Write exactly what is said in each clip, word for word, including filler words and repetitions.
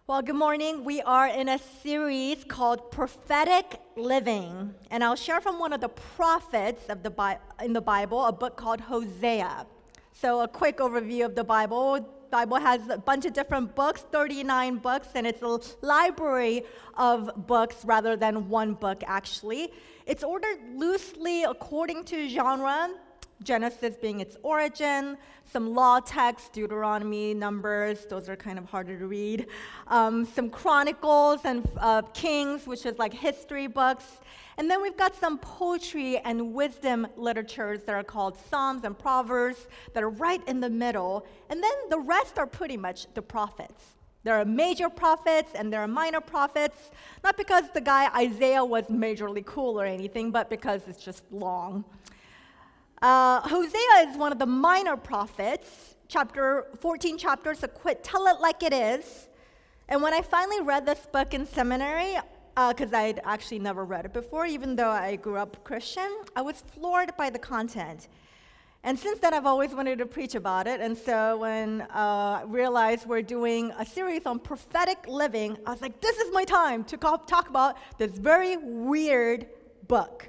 Well, good morning. We are in a series called Prophetic Living, and I'll share from one of the prophets of the Bi- in the Bible, a book called Hosea. So, a quick overview of the Bible. The Bible has a bunch of different books, thirty-nine books, and it's a library of books rather than one book, actually. It's ordered loosely according to genre. Genesis being its origin, some law texts, Deuteronomy, Numbers, those are kind of harder to read, um, some Chronicles and uh, Kings, which is like history books, and then we've got some poetry and wisdom literatures that are called Psalms and Proverbs that are right in the middle, and then the rest are pretty much the prophets. There are major prophets and there are minor prophets, not because the guy Isaiah was majorly cool or anything, but because it's just long. Uh, Hosea is one of the minor prophets, chapter fourteen chapters, so quit, tell it like it is. And when I finally read this book in seminary, because uh, I'd actually never read it before, even though I grew up Christian, I was floored by the content. And since then, I've always wanted to preach about it. And so when uh, I realized we're doing a series on prophetic living, I was like, this is my time to talk about this very weird book.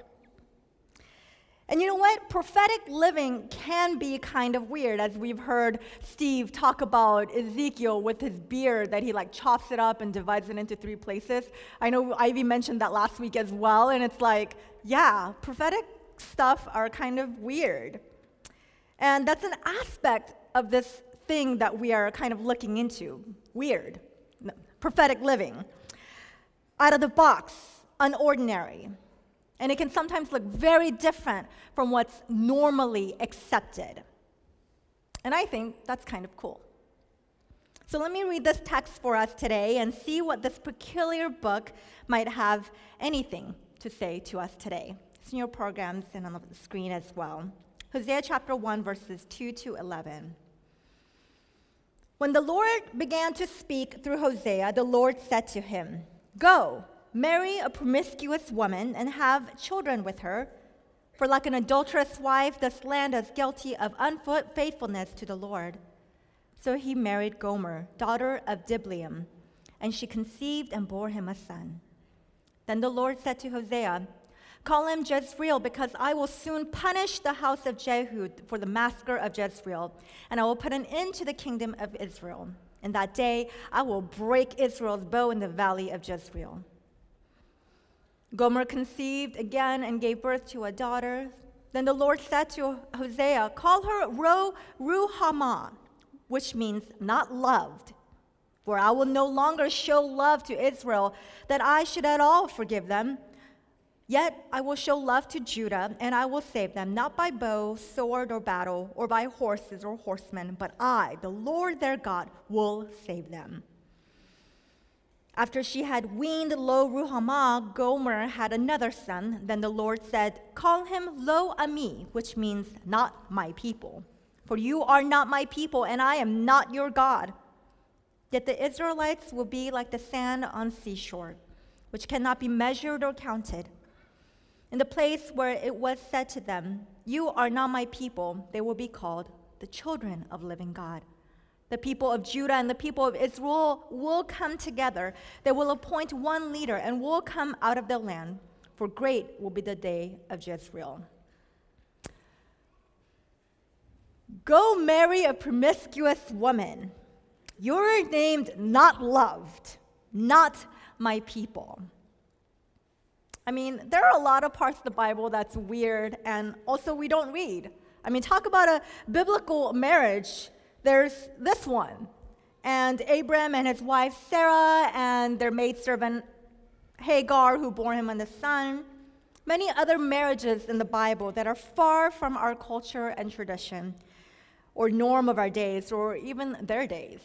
And you know what? Prophetic living can be kind of weird, as we've heard Steve talk about Ezekiel with his beard, that he like chops it up and divides it into three places. I know Ivy mentioned that last week as well, and it's like, yeah, prophetic stuff are kind of weird. And that's an aspect of this thing that we are kind of looking into, weird, prophetic living. Out of the box, unordinary. And it can sometimes look very different from what's normally accepted. And I think that's kind of cool. So let me read this text for us today and see what this peculiar book might have anything to say to us today. It's in your programs and on the screen as well. Hosea chapter one, verses two to eleven. When the Lord began to speak through Hosea, the Lord said to him, "Go, marry a promiscuous woman and have children with her, for like an adulterous wife, this land is guilty of unfaithfulness to the Lord." So he married Gomer, daughter of Diblaim, and she conceived and bore him a son. Then the Lord said to Hosea, "Call him Jezreel, because I will soon punish the house of Jehu for the massacre of Jezreel, and I will put an end to the kingdom of Israel. In that day I will break Israel's bow in the valley of Jezreel." Gomer conceived again and gave birth to a daughter. Then the Lord said to Hosea, "Call her Ro Ruhamah, which means not loved, for I will no longer show love to Israel, that I should at all forgive them. Yet I will show love to Judah, and I will save them, not by bow, sword, or battle, or by horses or horsemen, but I, the Lord their God, will save them." After she had weaned Lo Ruhamah, Gomer had another son. Then the Lord said, "Call him Lo Ami," which means not my people. For you are not my people, and I am not your God. Yet the Israelites will be like the sand on seashore, which cannot be measured or counted. In the place where it was said to them, "You are not my people," they will be called the children of living God. The people of Judah and the people of Israel will come together. They will appoint one leader and will come out of their land, for great will be the day of Jezreel. Go marry a promiscuous woman. You're named not loved, not my people. I mean, there are a lot of parts of the Bible that's weird and also we don't read. I mean, talk about a biblical marriage. There's this one, and Abram and his wife Sarah and their maidservant Hagar, who bore him a son. Many other marriages in the Bible that are far from our culture and tradition, or norm of our days, or even their days.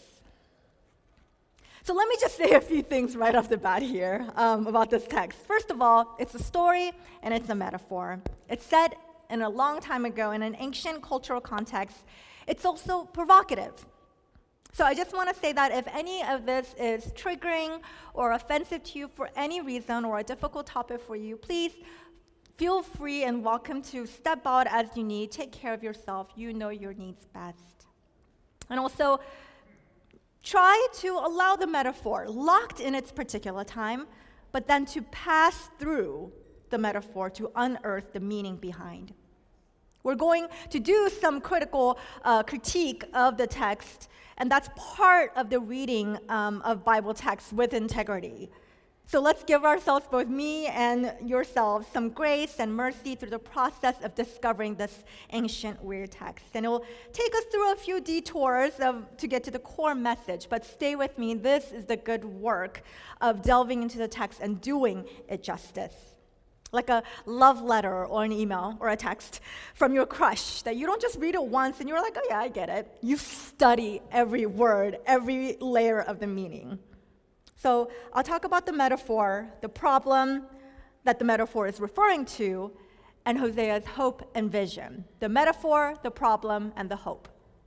So let me just say a few things right off the bat here um, about this text. First of all, it's a story and it's a metaphor. It's set in a long time ago in an ancient cultural context. It's also provocative. So I just want to say that if any of this is triggering or offensive to you for any reason or a difficult topic for you, please feel free and welcome to step out as you need. Take care of yourself. You know your needs best. And also, Try to allow the metaphor locked in its particular time, but then to pass through the metaphor to unearth the meaning behind. We're going to do some critical uh, critique of the text, and that's part of the reading um, of Bible texts with integrity. So let's give ourselves, both me and yourselves, some grace and mercy through the process of discovering this ancient, weird text. And it will take us through a few detours of, to get to the core message, but stay with me. This is the good work of delving into the text and doing it justice. Like a love letter or an email or a text from your crush that you don't just read it once and you're like, oh yeah, I get it. You study every word, every layer of the meaning. So I'll talk about the metaphor, the problem that the metaphor is referring to, and Hosea's hope and vision. The metaphor, the problem, and the hope.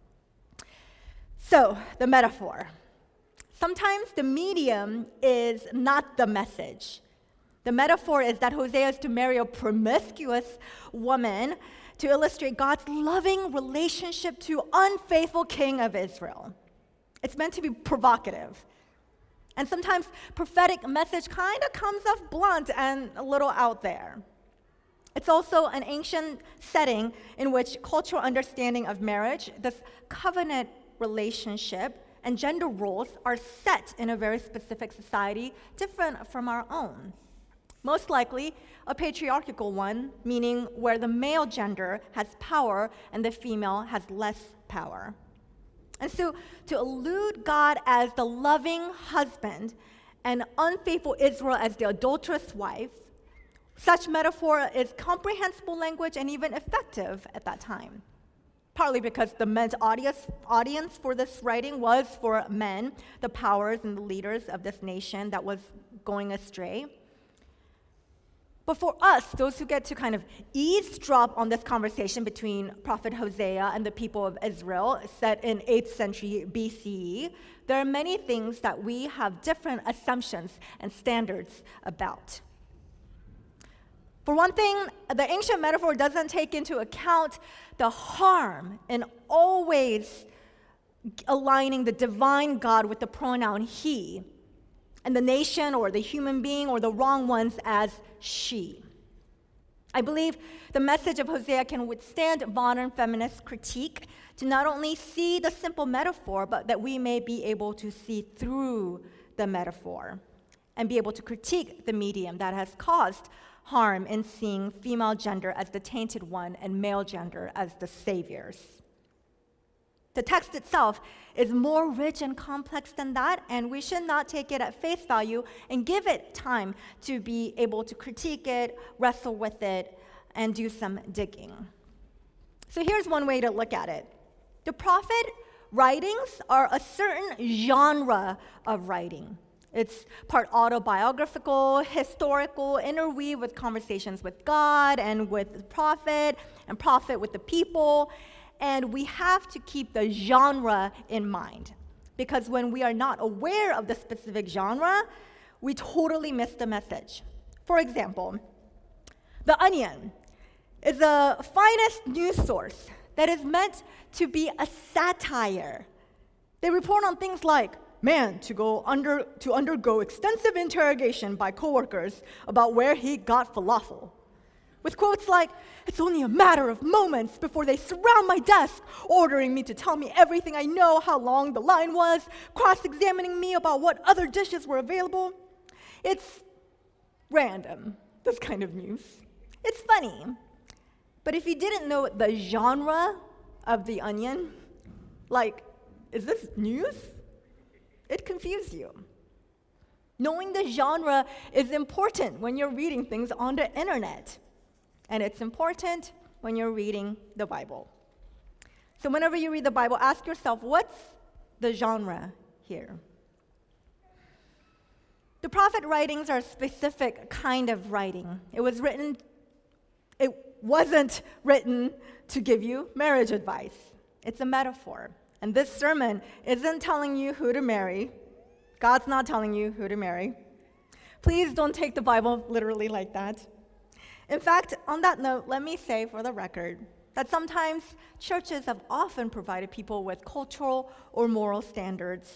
So, the metaphor. Sometimes the medium is not the message. The metaphor is that Hosea is to marry a promiscuous woman to illustrate God's loving relationship to unfaithful king of Israel. It's meant to be provocative. And sometimes prophetic message kind of comes off blunt and a little out there. It's also an ancient setting in which cultural understanding of marriage, this covenant relationship, and gender roles are set in a very specific society, different from our own. Most likely, a patriarchal one, meaning where the male gender has power and the female has less power. And so, to allude God as the loving husband and unfaithful Israel as the adulterous wife, such metaphor is comprehensible language and even effective at that time. Partly because the men's audience, audience for this writing was for men, the powers and the leaders of this nation that was going astray. But for us, those who get to kind of eavesdrop on this conversation between Prophet Hosea and the people of Israel, set in eighth century B C E, there are many things that we have different assumptions and standards about. For one thing, the ancient metaphor doesn't take into account the harm in always aligning the divine God with the pronoun he, and the nation or the human being or the wrong ones as she. I believe the message of Hosea can withstand modern feminist critique to not only see the simple metaphor, but that we may be able to see through the metaphor and be able to critique the medium that has caused harm in seeing female gender as the tainted one and male gender as the saviors. The text itself is more rich and complex than that, and we should not take it at face value and give it time to be able to critique it, wrestle with it, and do some digging. So here's one way to look at it. The prophet writings are a certain genre of writing. It's part autobiographical, historical, interweave with conversations with God and with the prophet, and prophet with the people. And we have to keep the genre in mind, because when we are not aware of the specific genre, we totally miss the message. For example, The Onion is the finest news source that is meant to be a satire. They report on things like man to go under to undergo extensive interrogation by coworkers about where he got falafel, with quotes like, "It's only a matter of moments before they surround my desk, ordering me to tell me everything I know, how long the line was, cross-examining me about what other dishes were available." It's random, this kind of news. It's funny. But if you didn't know the genre of The Onion, like, is this news? It confused you. Knowing the genre is important when you're reading things on the internet. And it's important when you're reading the Bible. So whenever you read the Bible, ask yourself, what's the genre here? The prophet writings are a specific kind of writing. It was written, it wasn't written to give you marriage advice. It's a metaphor. And this sermon isn't telling you who to marry. God's not telling you who to marry. Please don't take the Bible literally like that. In fact, on that note, let me say for the record that sometimes churches have often provided people with cultural or moral standards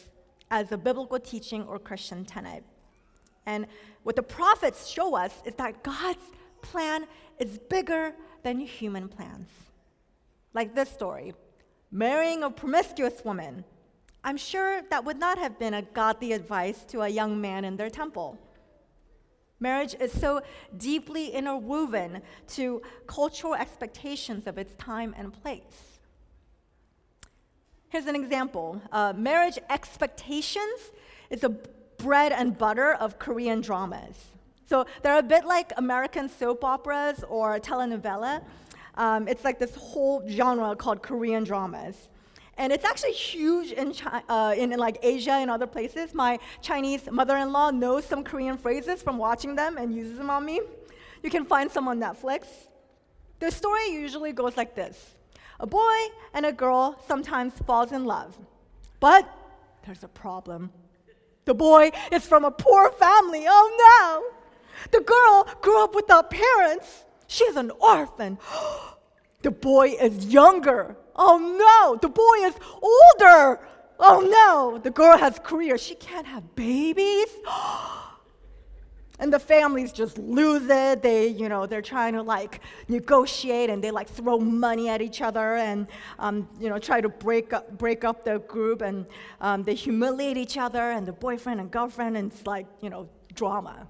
as a biblical teaching or Christian tenet. And what the prophets show us is that God's plan is bigger than human plans. Like this story, marrying a promiscuous woman. I'm sure that would not have been a godly advice to a young man in their temple. Marriage is so deeply interwoven to cultural expectations of its time and place. Here's an example. Uh, marriage expectations is a bread and butter of Korean dramas. So they're a bit like American soap operas or telenovela. Um, it's like this whole genre called Korean dramas. And it's actually huge in, Chi- uh, in, in like Asia and other places. My Chinese mother-in-law knows some Korean phrases from watching them and uses them on me. You can find some on Netflix. The story usually goes like this. A boy and a girl sometimes falls in love. But there's a problem. The boy is from a poor family. Oh no! The girl grew up without parents. She is an orphan. The boy is younger. Oh no, the boy is older. Oh no, the girl has career. She can't have babies. And the families just lose it. They, you know, they're trying to like negotiate and they like throw money at each other and, um, you know, try to break up, break up their group and um, they humiliate each other and the boyfriend and girlfriend and it's like, you know, drama.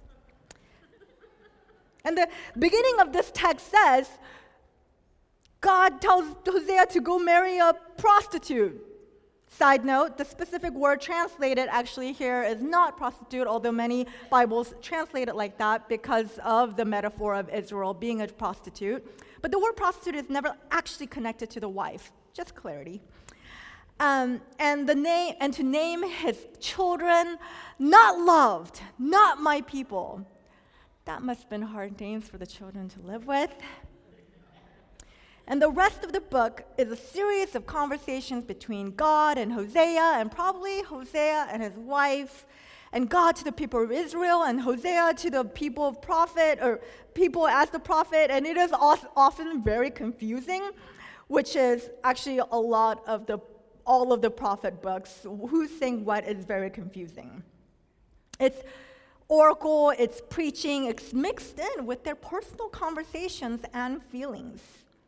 And the beginning of this text says, God tells Hosea to go marry a prostitute. Side note, the specific word translated actually here is not prostitute, although many Bibles translate it like that because of the metaphor of Israel being a prostitute. But the word prostitute is never actually connected to the wife, just clarity. Um, and the name and to name his children, not loved, not my people. That must have been hard names for the children to live with. And the rest of the book is a series of conversations between God and Hosea, and probably Hosea and his wife, and God to the people of Israel, and Hosea to the people of prophet, or people as the prophet, and it is often very confusing, which is actually a lot of the, all of the prophet books. Who's saying what is very confusing. It's oracle, it's preaching, it's mixed in with their personal conversations and feelings.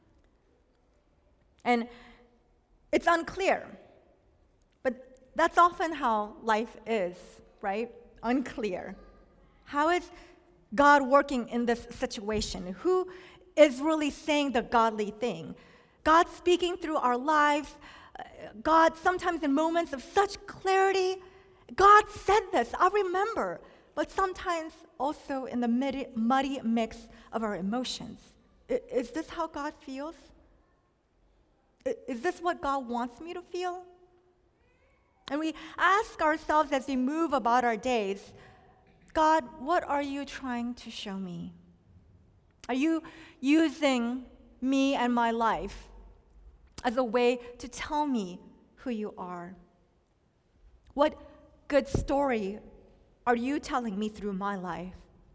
And it's unclear, but that's often how life is, right? Unclear. How is God working in this situation? Who is really saying the godly thing? God speaking through our lives, God sometimes in moments of such clarity, God said this, I remember, but sometimes also in the muddy, muddy mix of our emotions. Is this how God feels? Is this what God wants me to feel? And we ask ourselves as we move about our days, God, what are you trying to show me? Are you using me and my life as a way to tell me who you are? What good story are you telling me through my life?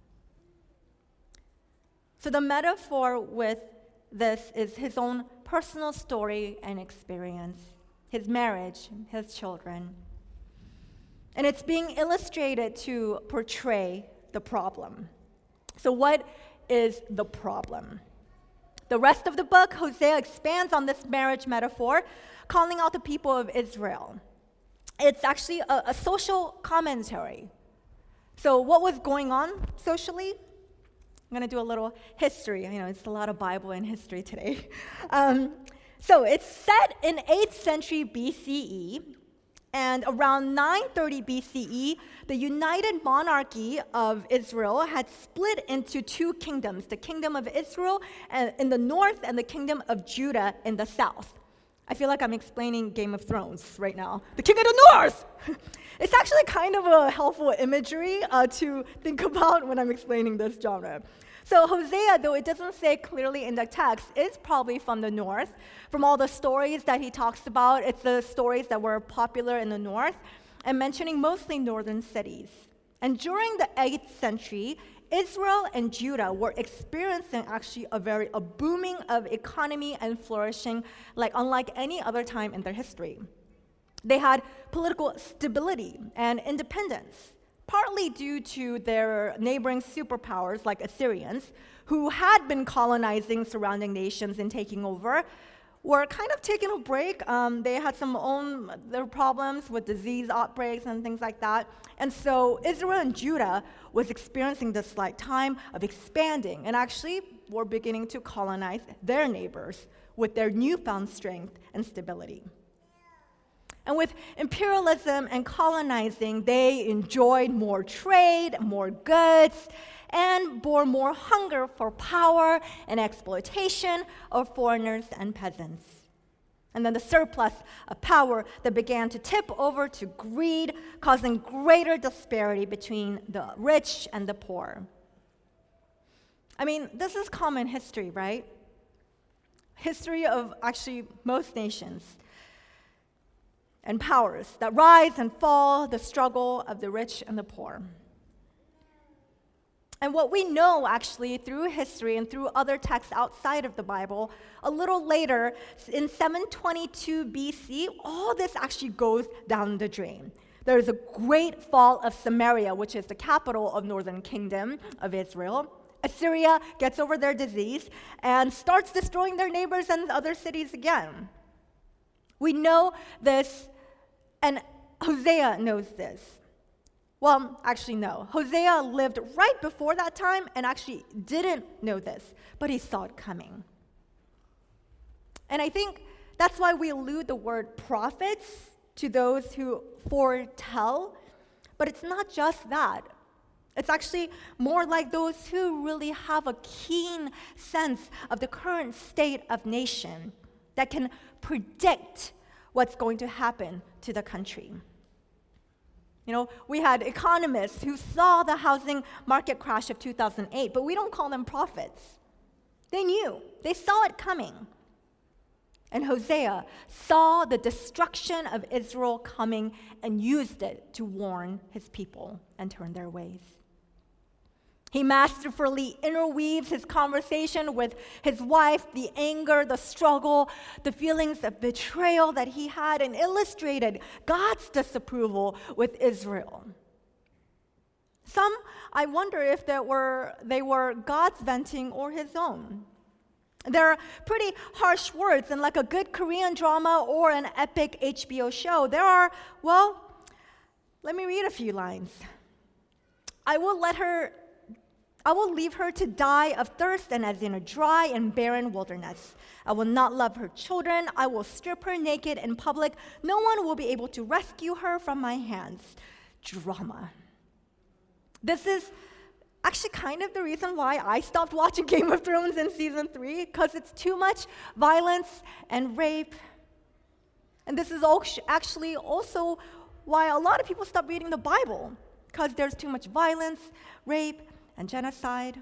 So the metaphor with this is his own personal story and experience, his marriage, his children. And it's being illustrated to portray the problem. So what is the problem? The rest of the book, Hosea expands on this marriage metaphor, calling out the people of Israel. It's actually a, a social commentary. So what was going on socially? I'm going to do a little history. You know, it's a lot of Bible and history today. Um, so it's set in eighth century B C E, and around nine thirty B C E, the united monarchy of Israel had split into two kingdoms, the kingdom of Israel in the north and the kingdom of Judah in the south. I feel like I'm explaining Game of Thrones right now. The king of the north! It's actually kind of a helpful imagery uh, to think about when I'm explaining this genre. So Hosea, though it doesn't say clearly in the text, is probably from the north. From all the stories that he talks about, it's the stories that were popular in the north, and mentioning mostly northern cities. And during the eighth century, Israel and Judah were experiencing actually a very a booming of economy and flourishing like unlike any other time in their history. They had political stability and independence, partly due to their neighboring superpowers like Assyrians, who had been colonizing surrounding nations and taking over, were kind of taking a break. Um, they had some own their problems with disease outbreaks and things like that. And so Israel and Judah was experiencing this like time of expanding, and actually were beginning to colonize their neighbors with their newfound strength and stability. And with imperialism and colonizing, they enjoyed more trade, more goods, and bore more hunger for power and exploitation of foreigners and peasants. And then the surplus of power that began to tip over to greed, causing greater disparity between the rich and the poor. I mean, this is common history, right? History of actually most nations and powers that rise and fall, the struggle of the rich and the poor. And what we know actually through history and through other texts outside of the Bible, a little later in seven twenty-two B C, all this actually goes down the drain. There is a great fall of Samaria, which is the capital of northern kingdom of Israel. Assyria gets over their disease and starts destroying their neighbors and other cities again. We know this, and Hosea knows this. Well, actually, no. Hosea lived right before that time and actually didn't know this, but he saw it coming. And I think that's why we allude the word prophets to those who foretell, but it's not just that. It's actually more like those who really have a keen sense of the current state of nation that can predict what's going to happen to the country. You know, we had economists who saw the housing market crash of two thousand eight, but we don't call them prophets. They knew. They saw it coming. And Hosea saw the destruction of Israel coming and used it to warn his people and turn their ways. He masterfully interweaves his conversation with his wife, the anger, the struggle, the feelings of betrayal that he had, and illustrated God's disapproval with Israel. Some, I wonder if they were, they were God's venting or his own. They're pretty harsh words, and like a good Korean drama or an epic H B O show, there are, well, let me read a few lines. I will let her I will leave her to die of thirst and as in a dry and barren wilderness. I will not love her children. I will strip her naked in public. No one will be able to rescue her from my hands. Drama. This is actually kind of the reason why I stopped watching Game of Thrones in season three, because it's too much violence and rape. And this is actually also why a lot of people stop reading the Bible, because there's too much violence, rape, and genocide.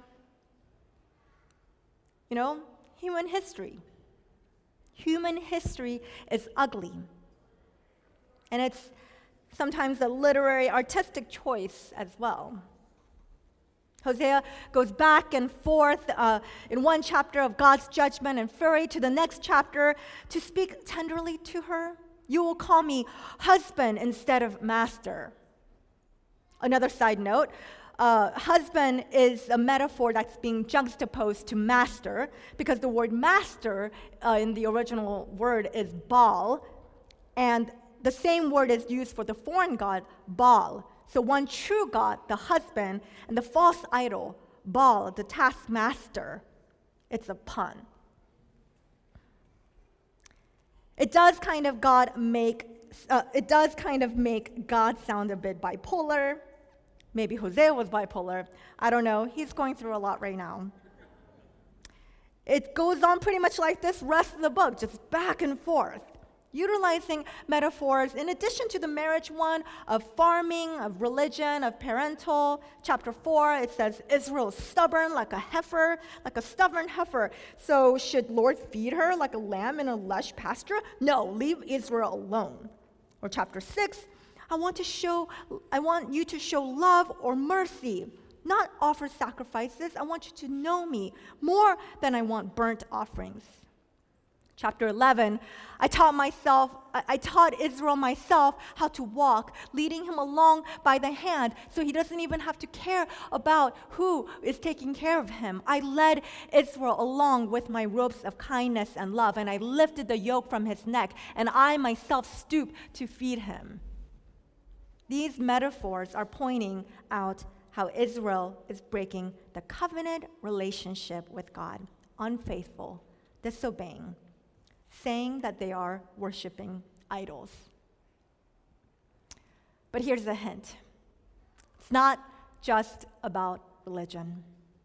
You know, human history. Human history is ugly. And it's sometimes a literary, artistic choice as well. Hosea goes back and forth uh, in one chapter of God's judgment and fury to the next chapter to speak tenderly to her. You will call me husband instead of master. Another side note, Uh, husband is a metaphor that's being juxtaposed to master, because the word master uh, in the original word is Baal, and the same word is used for the foreign god, Baal. So one true God, the husband, and the false idol, Baal, the taskmaster. It's a pun. It does kind of God make, uh, it does kind of make God sound a bit bipolar. Maybe Hosea was bipolar. I don't know. He's going through a lot right now. It goes on pretty much like this rest of the book, just back and forth, utilizing metaphors in addition to the marriage one of farming, of religion, of parental. Chapter four, it says, Israel is stubborn like a heifer, like a stubborn heifer. So should Lord feed her like a lamb in a lush pasture? No, leave Israel alone. Or chapter six, I want to show, I want you to show love or mercy, not offer sacrifices. I want you to know me more than I want burnt offerings. Chapter eleven, I taught myself, I taught Israel myself how to walk, leading him along by the hand so he doesn't even have to care about who is taking care of him. I led Israel along with my ropes of kindness and love, and I lifted the yoke from his neck, and I myself stooped to feed him. These metaphors are pointing out how Israel is breaking the covenant relationship with God, unfaithful, disobeying, saying that they are worshiping idols. But here's a hint. It's not just about religion.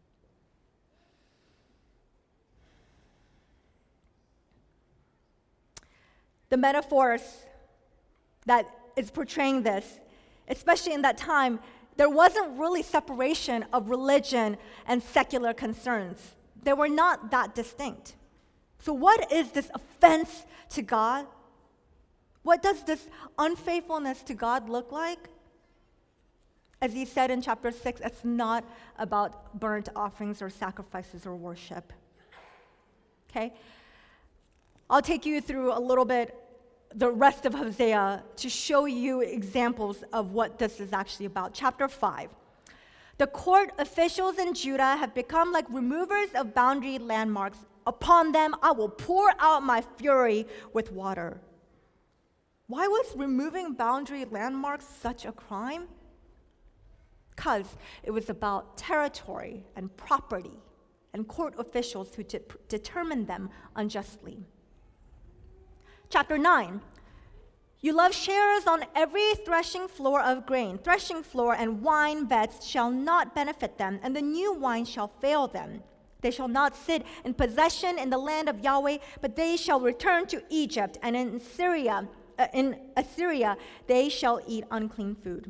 The metaphors that is portraying this, especially in that time, there wasn't really separation of religion and secular concerns. They were not that distinct. So what is this offense to God? What does this unfaithfulness to God look like? As he said in chapter six, it's not about burnt offerings or sacrifices or worship. Okay? I'll take you through a little bit the rest of Hosea to show you examples of what this is actually about. Chapter five. The court officials in Judah have become like removers of boundary landmarks. Upon them I will pour out my fury with water. Why was removing boundary landmarks such a crime? Because it was about territory and property and court officials who de- determined them unjustly. Chapter nine. You love shares on every threshing floor of grain. Threshing floor and wine vats shall not benefit them, and the new wine shall fail them. They shall not sit in possession in the land of Yahweh, but they shall return to Egypt, and in Syria, uh, in Assyria, they shall eat unclean food.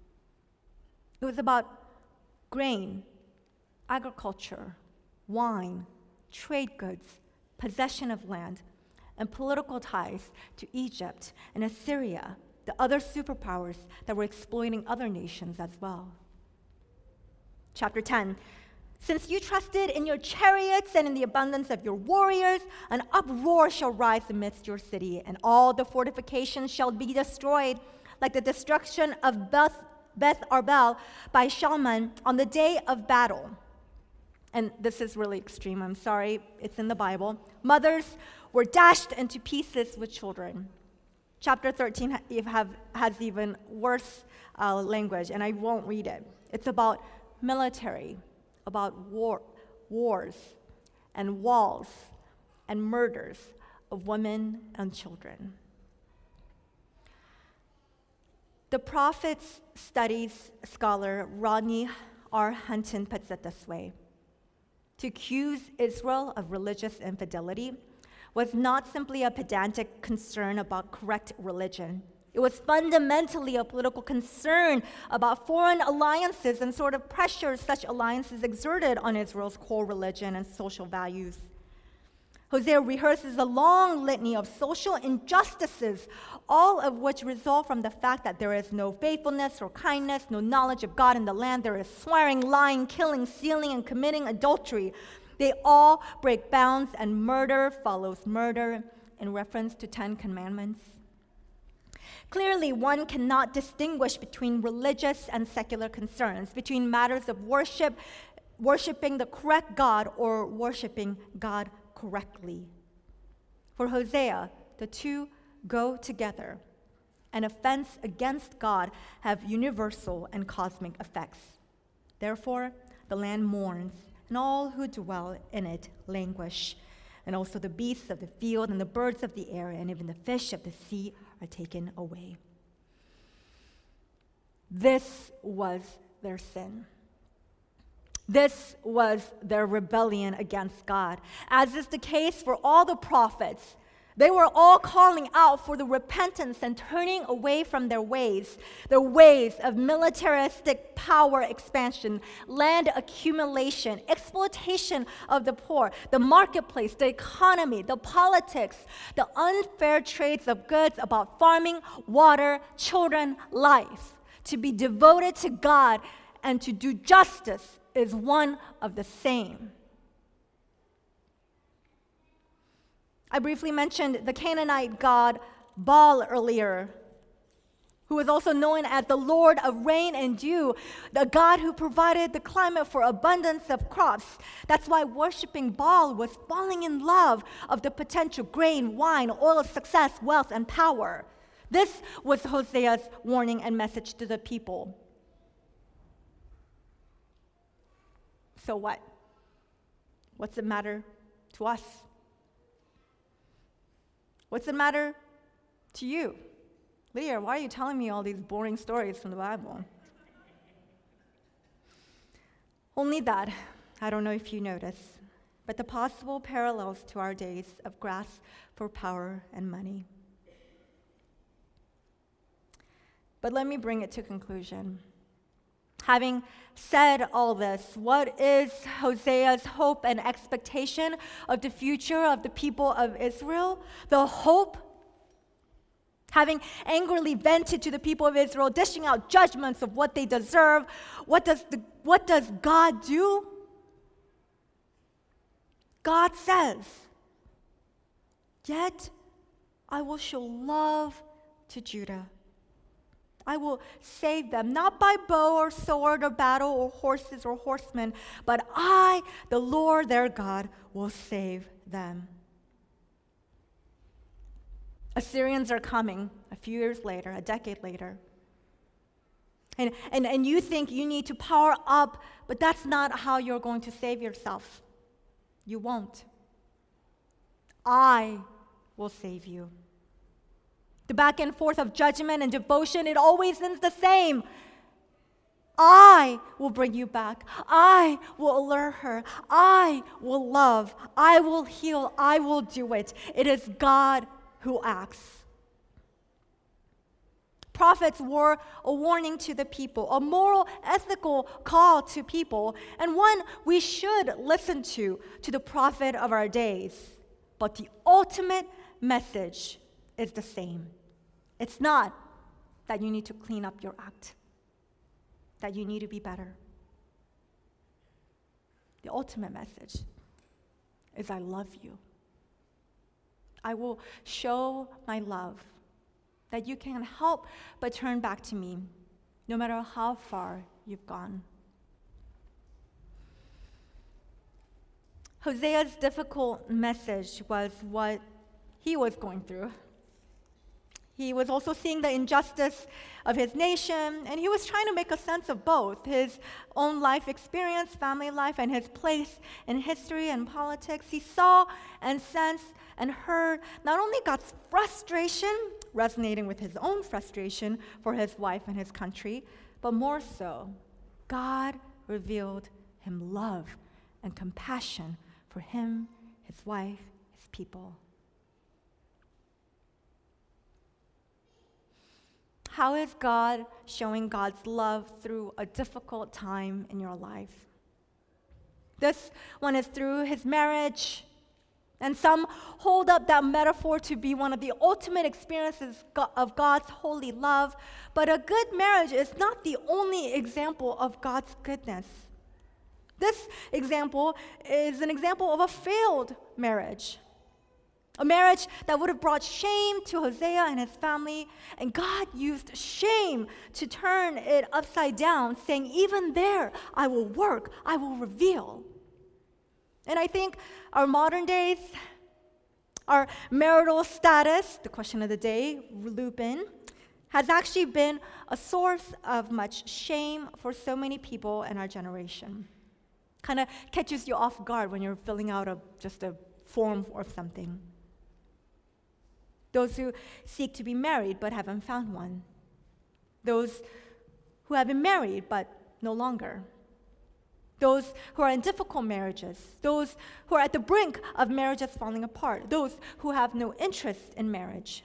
It was about grain, agriculture, wine, trade goods, possession of land, and political ties to Egypt and Assyria, the other superpowers that were exploiting other nations as well. Chapter ten. Since you trusted in your chariots and in the abundance of your warriors, an uproar shall rise amidst your city, and all the fortifications shall be destroyed, like the destruction of Beth, Beth Arbel by Shalman on the day of battle. And this is really extreme, I'm sorry, it's in the Bible. Mothers were dashed into pieces with children. Chapter thirteen have, has even worse uh, language, and I won't read it. It's about military, about war, wars and walls and murders of women and children. The Prophets Studies scholar Rodney R. Hunton puts it this way. To accuse Israel of religious infidelity was not simply a pedantic concern about correct religion. It was fundamentally a political concern about foreign alliances and sort of pressures such alliances exerted on Israel's core religion and social values. Hosea rehearses a long litany of social injustices, all of which result from the fact that there is no faithfulness or kindness, no knowledge of God in the land. There is swearing, lying, killing, stealing, and committing adultery. They all break bounds, and murder follows murder in reference to Ten Commandments. Clearly, one cannot distinguish between religious and secular concerns, between matters of worship, worshiping the correct God or worshiping God correctly. For Hosea, the two go together. An offense against God have universal and cosmic effects. Therefore, the land mourns, and all who dwell in it languish. And also the beasts of the field and the birds of the air and even the fish of the sea are taken away. This was their sin. This was their rebellion against God. As is the case for all the prophets, they were all calling out for the repentance and turning away from their ways, their ways of militaristic power expansion, land accumulation, exploitation of the poor, the marketplace, the economy, the politics, the unfair trades of goods about farming, water, children, life. To be devoted to God and to do justice is one of the same. I briefly mentioned the Canaanite god Baal earlier, who is also known as the Lord of rain and dew, the God who provided the climate for abundance of crops. That's why worshiping Baal was falling in love of the potential grain, wine, oil, success, wealth, and power. This was Hosea's warning and message to the people. So what? What's it matter to us? What's it matter to you? Leah, why are you telling me all these boring stories from the Bible? Only that, I don't know if you notice, but the possible parallels to our days of grasp for power and money. But let me bring it to conclusion. Having said all this, what is Hosea's hope and expectation of the future of the people of Israel? The hope, having angrily vented to the people of Israel, dishing out judgments of what they deserve, what does, the, what does God do? God says, "Yet I will show love to Judah. I will save them, not by bow or sword or battle or horses or horsemen, but I, the Lord their God, will save them." Assyrians are coming a few years later, a decade later. And, and, and you think you need to power up, but that's not how you're going to save yourself. You won't. I will save you. The back and forth of judgment and devotion, it always ends the same. I will bring you back. I will allure her. I will love. I will heal. I will do it. It is God who acts. Prophets were a warning to the people, a moral, ethical call to people, and one we should listen to, to the prophet of our days. But the ultimate message is the same. It's not that you need to clean up your act, that you need to be better. The ultimate message is I love you. I will show my love, that you can't help but turn back to me, no matter how far you've gone. Hosea's difficult message was what he was going through. He was also seeing the injustice of his nation, and he was trying to make a sense of both his own life experience, family life, and his place in history and politics. He saw and sensed and heard not only God's frustration, resonating with his own frustration for his wife and his country, but more so, God revealed him love and compassion for him, his wife, his people. How is God showing God's love through a difficult time in your life? This one is through his marriage, and some hold up that metaphor to be one of the ultimate experiences of God's holy love, but a good marriage is not the only example of God's goodness. This example is an example of a failed marriage. A marriage that would have brought shame to Hosea and his family, and God used shame to turn it upside down, saying, even there, I will work, I will reveal. And I think our modern days, our marital status, the question of the day, loop in, has actually been a source of much shame for so many people in our generation. Kind of catches you off guard when you're filling out a, just a form or something. Those who seek to be married but haven't found one. Those who have been married but no longer. Those who are in difficult marriages. Those who are at the brink of marriages falling apart. Those who have no interest in marriage.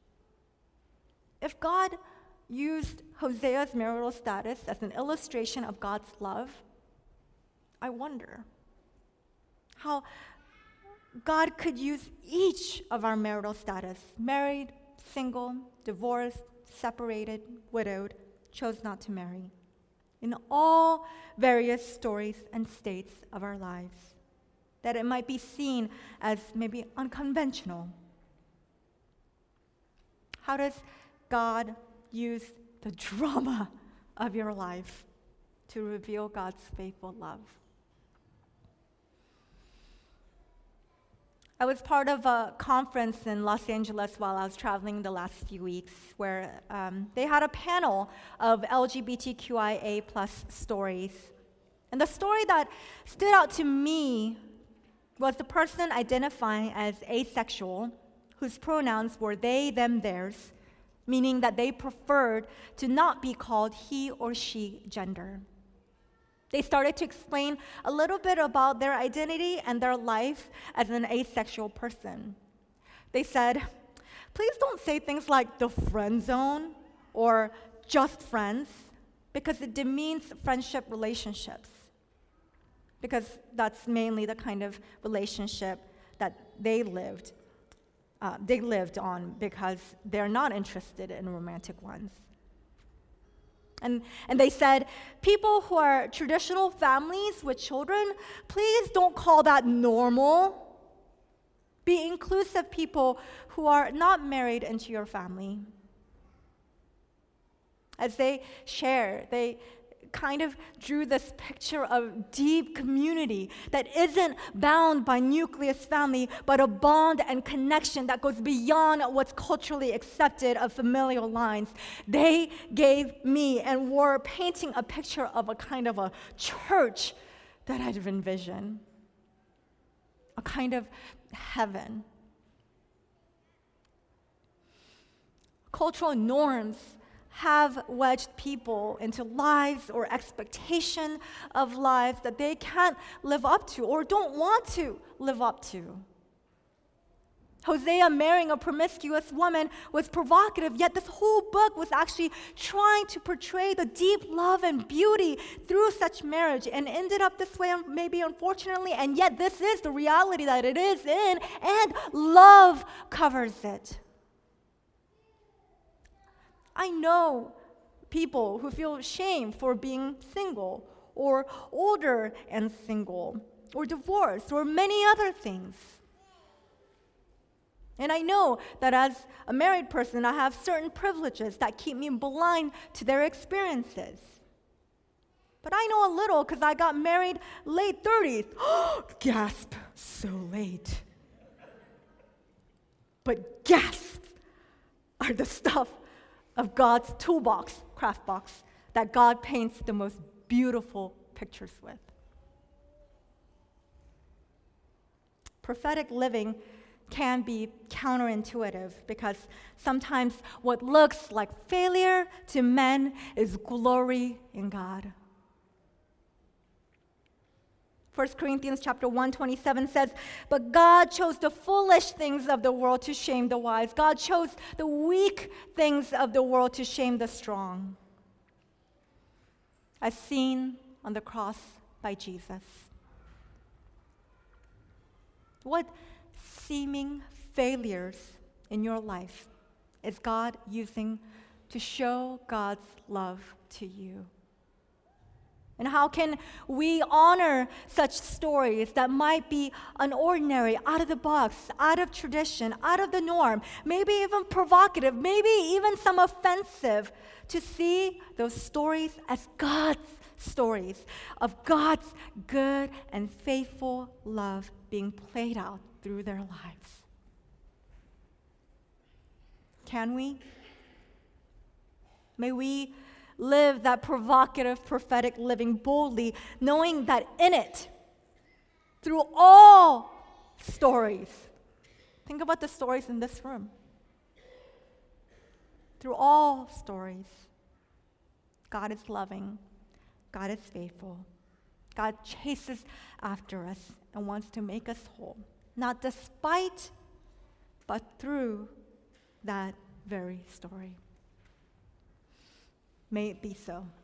If God used Hosea's marital status as an illustration of God's love, I wonder how God could use each of our marital status, married, single, divorced, separated, widowed, chose not to marry, in all various stories and states of our lives. that it might be seen as maybe unconventional. How does God use the drama of your life to reveal God's faithful love? I was part of a conference in Los Angeles while I was traveling the last few weeks where um, they had a panel of L G B T Q I A plus stories. And the story that stood out to me was the person identifying as asexual, whose pronouns were they, them, theirs, meaning that they preferred to not be called he or she gender. They started to explain a little bit about their identity and their life as an asexual person. They said, please don't say things like the friend zone or just friends, because it demeans friendship relationships. Because that's mainly the kind of relationship that they lived. Uh, they lived on because they're not interested in romantic ones. And, and they said, people who are traditional families with children, please don't call that normal. Be inclusive people who are not married into your family. As they share, they kind of drew this picture of deep community that isn't bound by nucleus family, but a bond and connection that goes beyond what's culturally accepted of familial lines. They gave me and were painting a picture of a kind of a church that I'd envisioned, a kind of heaven. Cultural norms have wedged people into lives or expectation of lives that they can't live up to or don't want to live up to. Hosea marrying a promiscuous woman was provocative, yet this whole book was actually trying to portray the deep love and beauty through such marriage, and ended up this way, maybe unfortunately, and yet this is the reality that it is in, and love covers it. I know people who feel shame for being single, or older and single, or divorced, or many other things. And I know that as a married person, I have certain privileges that keep me blind to their experiences. But I know a little because I got married late thirties. Gasp, so late. But gasp are the stuff of God's toolbox, craft box, that God paints the most beautiful pictures with. Prophetic living can be counterintuitive because sometimes what looks like failure to men is glory in God. First Corinthians chapter one twenty-seven says, but God chose the foolish things of the world to shame the wise. God chose the weak things of the world to shame the strong. As seen on the cross by Jesus. What seeming failures in your life is God using to show God's love to you? And how can we honor such stories that might be unordinary, out of the box, out of tradition, out of the norm, maybe even provocative, maybe even some offensive, to see those stories as God's stories of God's good and faithful love being played out through their lives? Can we? May we live that provocative, prophetic living boldly, knowing that in it, through all stories, think about the stories in this room. Through all stories, God is loving, God is faithful, God chases after us and wants to make us whole, not despite, but through that very story. May it be so.